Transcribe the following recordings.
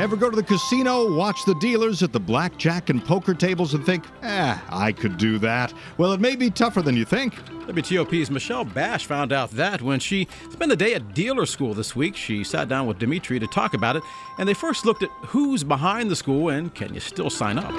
Ever go to the casino, watch the dealers at the blackjack and poker tables and think, I could do that? Well, it may be tougher than you think. WTOP's Michelle Bash found out that when she spent the day at dealer school this week. She sat down with Dimitri to talk about it, and they first looked at who's behind the school and can you still sign up.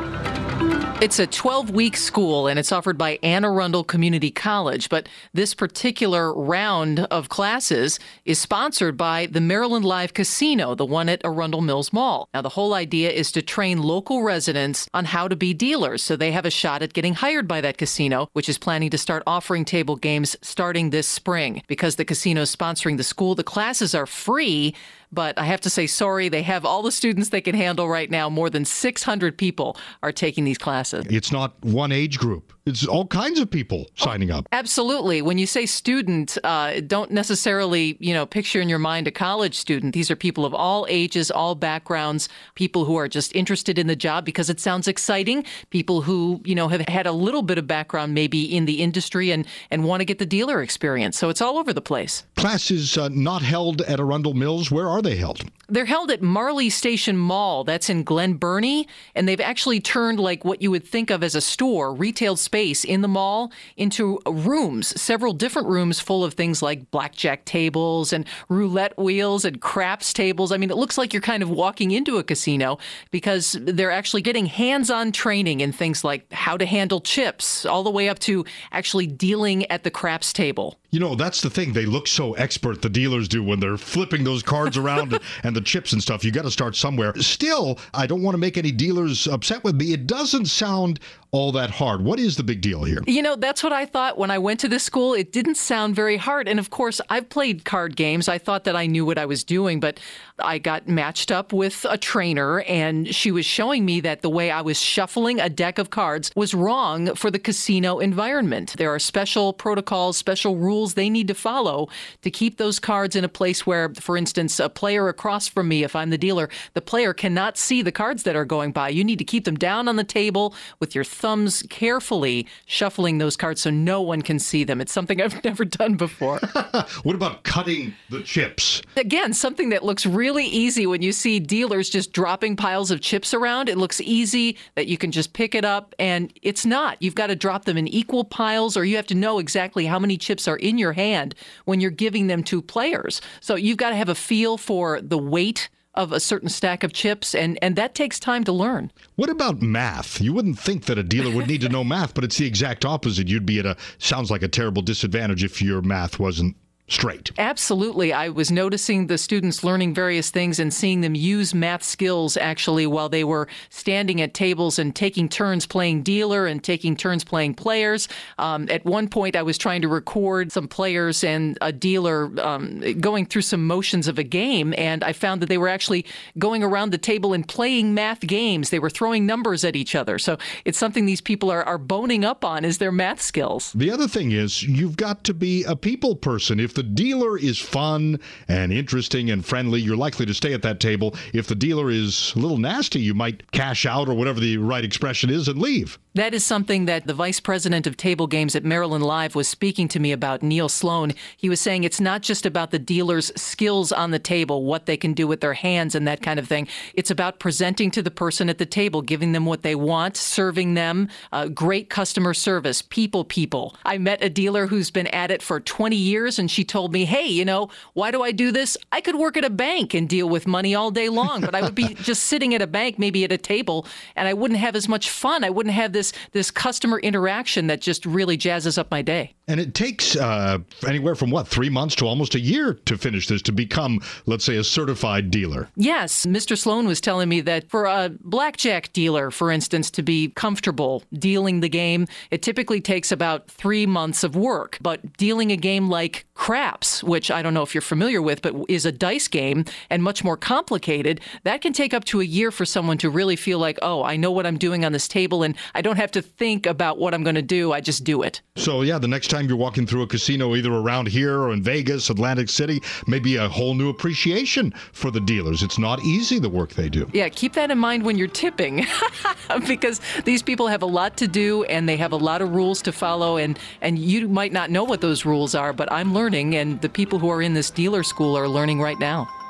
It's a 12-week school, and it's offered by Anne Arundel Community College. But this particular round of classes is sponsored by the Maryland Live Casino, the one at Arundel Mills Mall. Now, the whole idea is to train local residents on how to be dealers, so they have a shot at getting hired by that casino, which is planning to start offering table games starting this spring. Because the casino is sponsoring the school, the classes are free. But I have to say, sorry, they have all the students they can handle right now. More than 600 people are taking these classes. It's not one age group. It's all kinds of people signing up. Absolutely. When you say student, don't necessarily, picture in your mind a college student. These are people of all ages, all backgrounds, people who are just interested in the job because it sounds exciting, people who, have had a little bit of background maybe in the industry and want to get the dealer experience. So it's all over the place. Classes not held at Arundel Mills. Where are they held? They're held at Marley Station Mall. That's in Glen Burnie. And they've actually turned like what you would think of as a store, retail space in the mall, into rooms, several different rooms full of things like blackjack tables and roulette wheels and craps tables. I mean, it looks like you're kind of walking into a casino because they're actually getting hands-on training in things like how to handle chips, all the way up to actually dealing at the craps table. That's the thing. They look so expert, the dealers do, when they're flipping those cards around and the chips and stuff. You got to start somewhere. Still, I don't want to make any dealers upset with me. It doesn't sound all that hard. What is the big deal here? That's what I thought when I went to this school. It didn't sound very hard. And of course, I've played card games. I thought that I knew what I was doing, but I got matched up with a trainer, and she was showing me that the way I was shuffling a deck of cards was wrong for the casino environment. There are special protocols, special rules they need to follow to keep those cards in a place where, for instance, a player across from me, if I'm the dealer, the player cannot see the cards that are going by. You need to keep them down on the table with your thumbs carefully shuffling those cards so no one can see them. It's something I've never done before. What about cutting the chips? Again, something that looks really easy when you see dealers just dropping piles of chips around. It looks easy that you can just pick it up, and it's not. You've got to drop them in equal piles, or you have to know exactly how many chips are in your hand when you're giving them to players. So you've got to have a feel for the weight of a certain stack of chips, and that takes time to learn. What about math? You wouldn't think that a dealer would need to know math, but it's the exact opposite. You'd be at sounds like a terrible disadvantage if your math wasn't straight. Absolutely. I was noticing the students learning various things and seeing them use math skills actually while they were standing at tables and taking turns playing dealer and taking turns playing players. At one point, I was trying to record some players and a dealer going through some motions of a game, and I found that they were actually going around the table and playing math games. They were throwing numbers at each other. So it's something these people are boning up on is their math skills. The other thing is you've got to be a people person. If the dealer is fun and interesting and friendly, you're likely to stay at that table. If the dealer is a little nasty, you might cash out, or whatever the right expression is, and leave. That is something that the vice president of table games at Maryland Live was speaking to me about, Neil Sloan. He was saying it's not just about the dealer's skills on the table, what they can do with their hands and that kind of thing. It's about presenting to the person at the table, giving them what they want, serving them, great customer service, people. I met a dealer who's been at it for 20 years, and she told me, hey, why do I do this? I could work at a bank and deal with money all day long, but I would be just sitting at a bank, maybe at a table, and I wouldn't have as much fun. I wouldn't have this customer interaction that just really jazzes up my day. And it takes anywhere from 3 months to almost a year to finish this, to become, let's say, a certified dealer. Yes. Mr. Sloan was telling me that for a blackjack dealer, for instance, to be comfortable dealing the game, it typically takes about 3 months of work. But dealing a game like craps, which I don't know if you're familiar with, but is a dice game and much more complicated, that can take up to a year for someone to really feel like, oh, I know what I'm doing on this table, and I don't have to think about what I'm going to do. I just do it. So, yeah, the next time you're walking through a casino, either around here or in Vegas, Atlantic City, maybe a whole new appreciation for the dealers. It's not easy, the work they do. Yeah, keep that in mind when you're tipping, because these people have a lot to do and they have a lot of rules to follow, and you might not know what those rules are, but I'm learning, and the people who are in this dealer school are learning right now.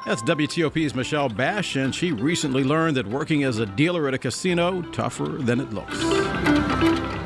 That's WTOP's Michelle Bash, and she recently learned that working as a dealer at a casino tougher than it looks.